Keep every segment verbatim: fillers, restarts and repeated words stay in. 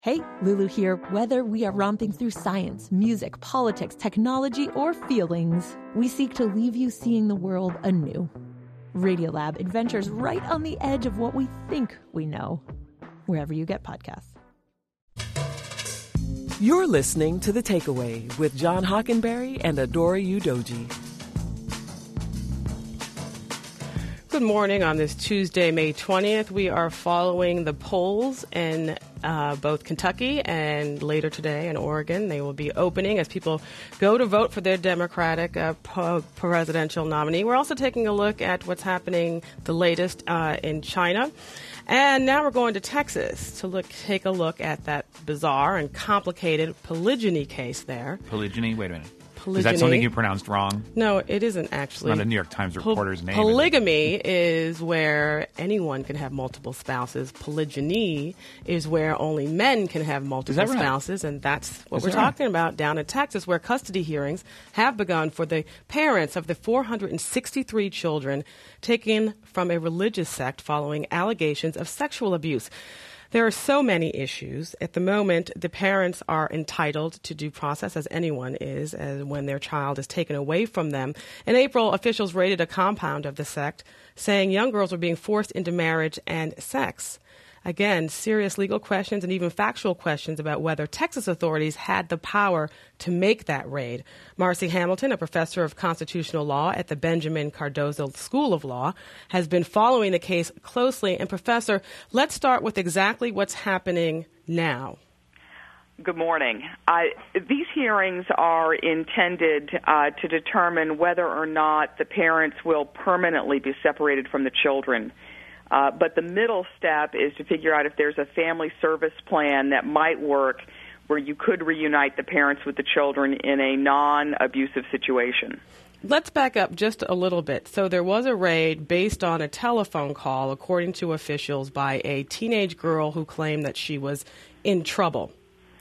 Hey, Lulu here. Whether we are romping through science, music, politics, technology, or feelings, we seek to leave you seeing the world anew. Radiolab adventures right on the edge of what we think we know, wherever you get podcasts. You're listening to The Takeaway with John Hockenberry and Adora Udoji. Good morning. On this Tuesday, May twentieth, we are following the polls in uh, both Kentucky and later today in Oregon. They will be opening as people go to vote for their Democratic uh, po- presidential nominee. We're also taking a look at what's happening, the latest uh, in China. And now we're going to Texas to look, take a look at that bizarre and complicated polygyny case there. Polygyny? Wait a minute. Polygyny. Is that something you pronounced wrong? No, it isn't actually. It's not a New York Times reporter's Pol- name. Polygamy is, is where anyone can have multiple spouses. Polygyny is where only men can have multiple right? spouses, and that's what Is we're that right? talking about down in Texas, where custody hearings have begun for the parents of the four hundred sixty-three children taken from a religious sect following allegations of sexual abuse. There are so many issues. At the moment, the parents are entitled to due process, as anyone is, as when their child is taken away from them. In April, officials raided a compound of the sect, saying young girls were being forced into marriage and sex. Again, serious legal questions and even factual questions about whether Texas authorities had the power to make that raid. Marcy Hamilton, a professor of constitutional law at the Benjamin Cardozo School of Law, has been following the case closely. And Professor, let's start with exactly what's happening now. Good morning. Uh, these hearings are intended uh, to determine whether or not the parents will permanently be separated from the children. Uh, but the middle step is to figure out if there's a family service plan that might work where you could reunite the parents with the children in a non-abusive situation. Let's back up just a little bit. So there was a raid based on a telephone call, according to officials, by a teenage girl who claimed that she was in trouble.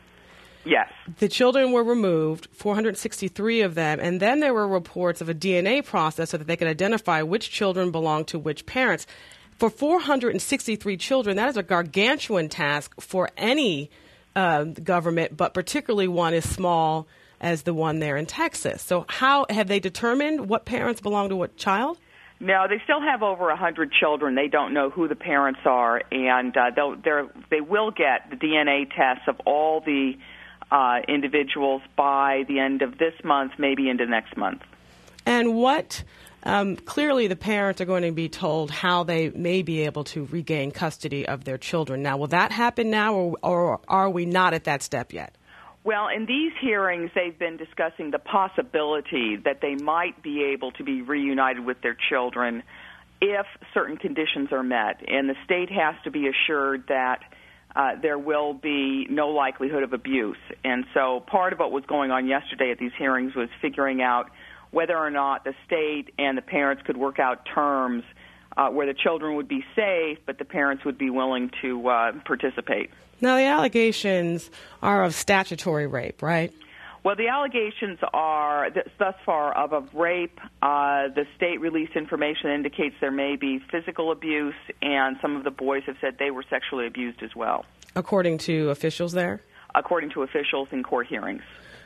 Yes. The children were removed, four hundred sixty-three of them, and then there were reports of a D N A process so that they could identify which children belonged to which parents. For four hundred sixty-three children, that is a gargantuan task for any uh, government, but particularly one as small as the one there in Texas. So how have they determined what parents belong to what child? No, they still have over one hundred children. They don't know who the parents are, and uh, they'll, they're, they will get the D N A tests of all the uh, individuals by the end of this month, maybe into next month. And what... Um, clearly, the parents are going to be told how they may be able to regain custody of their children. Now, will that happen now, or, or are we not at that step yet? Well, in these hearings, they've been discussing the possibility that they might be able to be reunited with their children if certain conditions are met. And the state has to be assured that uh, there will be no likelihood of abuse. And so part of what was going on yesterday at these hearings was figuring out whether or not the state and the parents could work out terms uh, where the children would be safe, but the parents would be willing to uh, participate. Now, the allegations are of statutory rape, right? Well, the allegations are th- thus far of a rape. Uh, the state released information that indicates there may be physical abuse, and some of the boys have said they were sexually abused as well. According to officials there? According to officials in court hearings.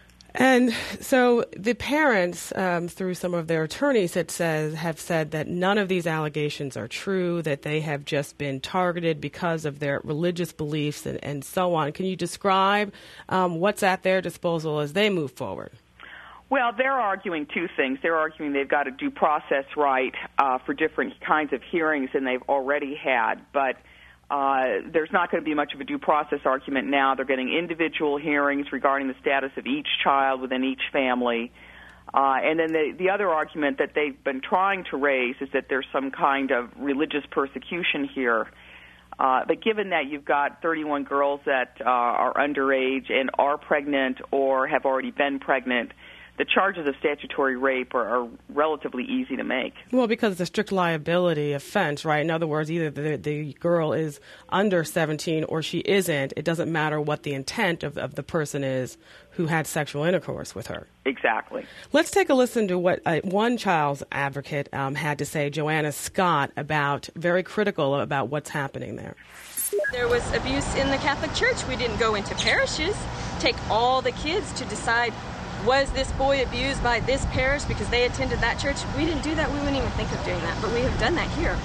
And so the parents, um, through some of their attorneys, it says, have said that none of these allegations are true, that they have just been targeted because of their religious beliefs and, and so on. Can you describe um, what's at their disposal as they move forward? Well, they're arguing two things. They're arguing they've got a due process right uh, for different kinds of hearings than they've already had, but Uh, there's not going to be much of a due process argument now. They're getting individual hearings regarding the status of each child within each family. Uh, and then the, the other argument that they've been trying to raise is that there's some kind of religious persecution here. Uh, but given that you've got thirty-one girls that uh, are underage and are pregnant or have already been pregnant, the charges of statutory rape are, are relatively easy to make. Well, because it's a strict liability offense, right? In other words, either the, the girl is under seventeen or she isn't. It doesn't matter what the intent of, of the person is who had sexual intercourse with her. Exactly. Let's take a listen to what uh, one child's advocate um, had to say, Joanna Scott, about very critical about what's happening there. abuse. There was abuse in the Catholic Church. We didn't go into parishes, take all the kids to decide, was this boy abused by this parish because they attended that church? We didn't do that. We wouldn't even think of doing that, but we have done that here.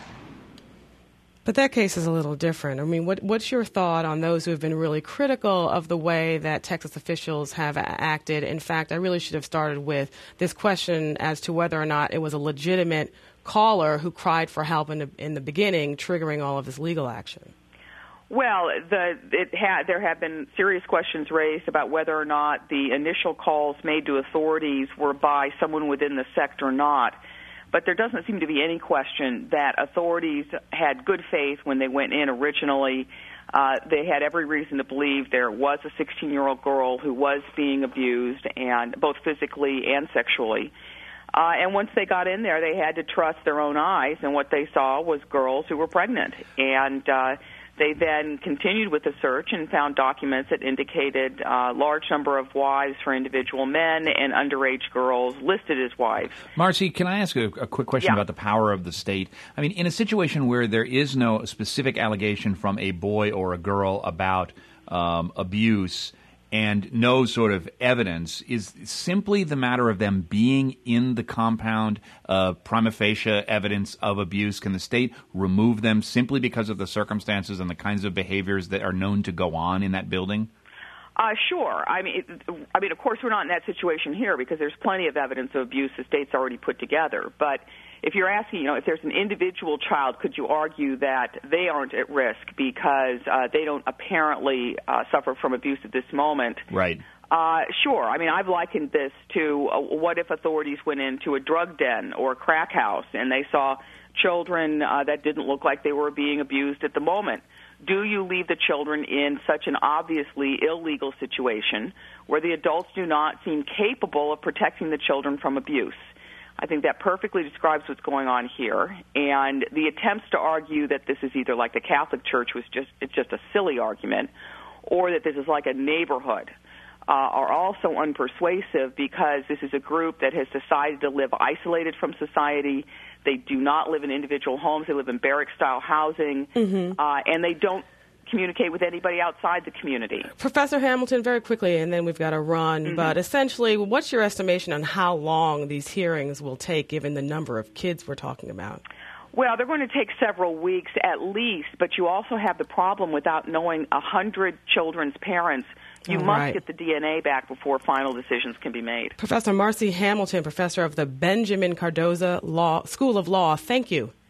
But that case is a little different. I mean, what, what's your thought on those who have been really critical of the way that Texas officials have acted? In fact, I really should have started with this question as to whether or not it was a legitimate caller who cried for help in the, in the beginning, triggering all of this legal action. Well, the, it ha- there have been serious questions raised about whether or not the initial calls made to authorities were by someone within the sect or not. But there doesn't seem to be any question that authorities had good faith when they went in originally. Uh, they had every reason to believe there was a sixteen-year-old girl who was being abused, and both physically and sexually. Uh, and once they got in there, they had to trust their own eyes, and what they saw was girls who were pregnant. And uh, they then continued with the search and found documents that indicated a large number of wives for individual men and underage girls listed as wives. Marcy, can I ask a, a quick question yeah. about the power of the state? I mean, in a situation where there is no specific allegation from a boy or a girl about um, abuse and no sort of evidence, is simply the matter of them being in the compound uh, prima facie evidence of abuse? Can the state remove them simply because of the circumstances and the kinds of behaviors that are known to go on in that building? Uh, sure. I mean, it, I mean, of course, we're not in that situation here because there's plenty of evidence of abuse the state's already put together. But if you're asking, you know, if there's an individual child, could you argue that they aren't at risk because uh, they don't apparently uh, suffer from abuse at this moment? Right. Uh, sure. I mean, I've likened this to uh, what if authorities went into a drug den or a crack house and they saw children uh, that didn't look like they were being abused at the moment. Do you leave the children in such an obviously illegal situation where the adults do not seem capable of protecting the children from abuse? I think that perfectly describes what's going on here. And the attempts to argue that this is either like the Catholic Church was just it's just a silly argument, or that this is like a neighborhood, uh, are also unpersuasive because this is a group that has decided to live isolated from society. They do not live in individual homes. They live in barrack-style housing, mm-hmm. uh, and they don't communicate with anybody outside the community. Professor Hamilton, very quickly, and then we've got to run, mm-hmm. but essentially, what's your estimation on how long these hearings will take, given the number of kids we're talking about? Well, they're going to take several weeks at least, but you also have the problem without knowing one hundred children's parents. You All must right. get the D N A back before final decisions can be made. Professor Marcy Hamilton, professor of the Benjamin Cardozo Law School of Law, thank you.